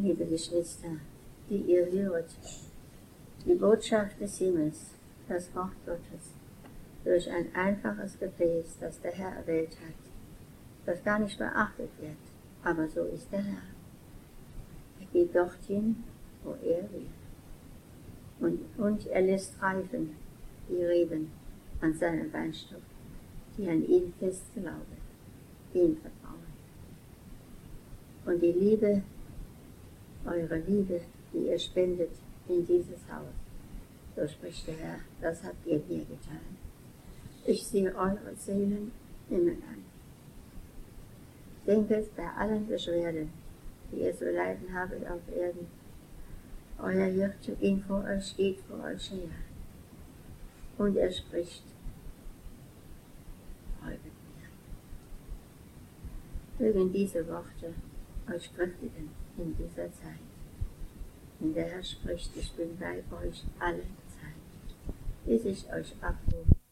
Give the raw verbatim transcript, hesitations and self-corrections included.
liebe Geschwister, die ihr hört, die Botschaft des Himmels, das Wort Gottes, durch ein einfaches Gefäß, das der Herr erwählt hat, das gar nicht beachtet wird, aber so ist der Herr. Er geht dorthin, wo er will. Und, und er lässt reifen die Reben an seinem Weinstock, die an ihn fest glauben, ihm vertrauen. Und die Liebe, eure Liebe, die ihr spendet in dieses Haus, so spricht der Herr, das habt ihr mir getan. Ich sehe eure Seelen immer an. Denket bei allen Beschwerden, die ihr zu leiden habt auf Erden, euer Hirte ging vor euch, geht vor euch her. Und er spricht, folget mir. Mögen diese Worte euch kräftigen in dieser Zeit. Denn der Herr spricht, ich bin bei euch alle Zeit, bis ich euch abrufe.